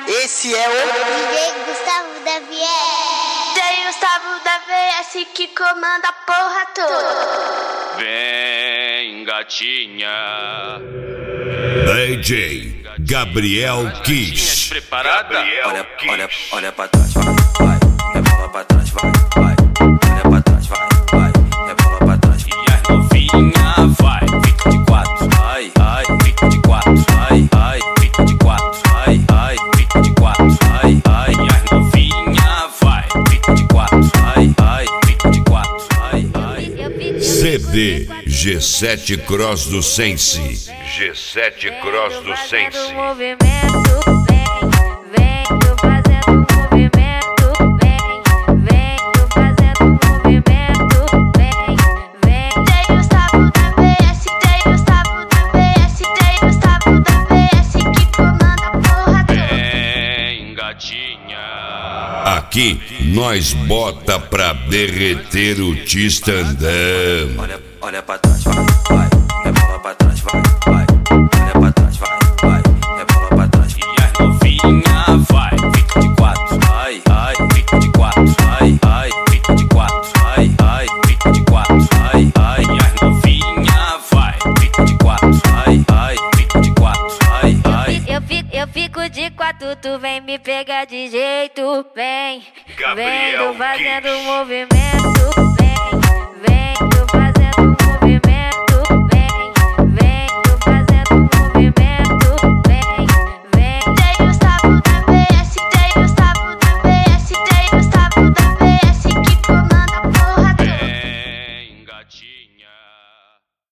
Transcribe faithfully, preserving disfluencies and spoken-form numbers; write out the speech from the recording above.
Esse é o D J Gustavo da V S. D J Gustavo da V S que comanda a porra toda. Vem, gatinha. D J Gabriel Kiss. Preparada? Gabriel Olha, Kiss. olha, olha pra trás, vai, vai. Rebola pra trás, vai, vai. Olha pra trás, vai, vai. Rebola pra trás. E as novinha vai. Fica de quatro, ai, ai. Fica de quatro, ai, ai. Fica de quatro, ai, ai. Fica de quatro, ai, ai. E as novinha vai. Fica de quatro, ai, ai. Fica de quatro, ai, ai. C D G sete Cross do Sense. G sete Cross do Sense. Aqui nós bota pra derreter o Tistandão. Olha, olha pra trás, vai, vai. Rebola pra trás, vai, vai. Olha pra trás, vai, vai. Rebola pra trás. E as novinha vai. Fica de quatro, ai, ai. Fica de quatro, ai, ai. Fica de quatro, ai, ai. Fica de quatro, ai, ai. E as novinha vai. Fica de quatro, ai, ai. Fica de quatro, ai, ai. Eu fico, eu fico de quatro, tu vem me pegar de jeito, vem, Gabriel vem, tô fazendo Kiss. movimento, vem, vem.